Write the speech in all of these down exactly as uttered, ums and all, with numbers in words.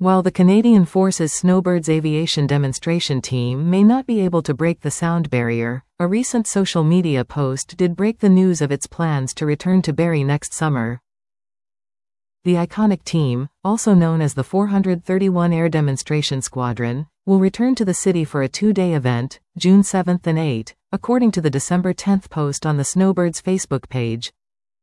While the Canadian Forces Snowbirds Aviation Demonstration Team may not be able to break the sound barrier, a recent social media post did break the news of its plans to return to Barrie next summer. The iconic team, also known as the four hundred thirty-one Air Demonstration Squadron, will return to the city for a two-day event, June seventh and eighth, according to the December tenth post on the Snowbirds Facebook page.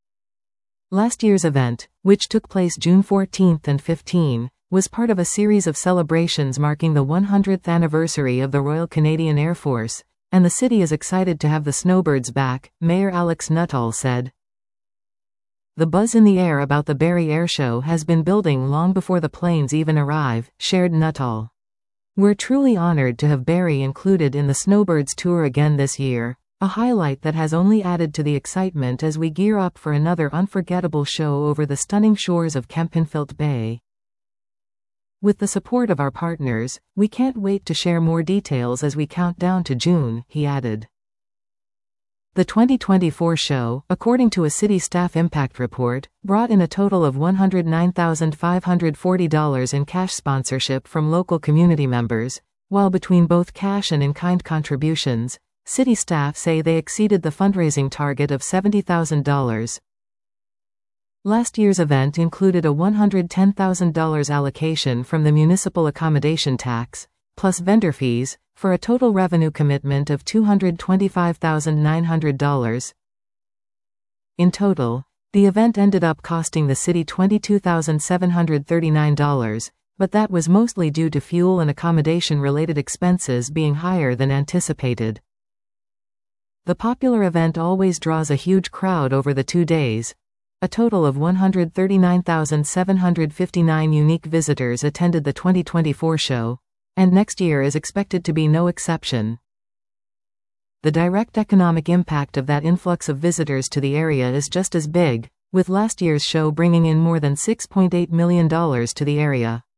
Last year's event, which took place June fourteenth and fifteenth, was part of a series of celebrations marking the one hundredth anniversary of the Royal Canadian Air Force, and the city is excited to have the Snowbirds back, Mayor Alex Nuttall said. The buzz in the air about the Barrie Airshow has been building long before the planes even arrive, shared Nuttall. We're truly honored to have Barrie included in the Snowbirds tour again this year, a highlight that has only added to the excitement as we gear up for another unforgettable show over the stunning shores of Kempenfelt Bay. With the support of our partners, we can't wait to share more details as we count down to June, he added. The twenty twenty-four show, according to a city staff impact report, brought in a total of one hundred nine thousand five hundred forty dollars in cash sponsorship from local community members, while between both cash and in-kind contributions, city staff say they exceeded the fundraising target of seventy thousand dollars. Last year's event included a one hundred ten thousand dollars allocation from the municipal accommodation tax, plus vendor fees, for a total revenue commitment of two hundred twenty-five thousand nine hundred dollars. In total, the event ended up costing the city twenty-two thousand seven hundred thirty-nine dollars, but that was mostly due to fuel and accommodation-related expenses being higher than anticipated. The popular event always draws a huge crowd over the two days. A total of one hundred thirty-nine thousand seven hundred fifty-nine unique visitors attended the twenty twenty-four show, and next year is expected to be no exception. The direct economic impact of that influx of visitors to the area is just as big, with last year's show bringing in more than six point eight million dollars to the area.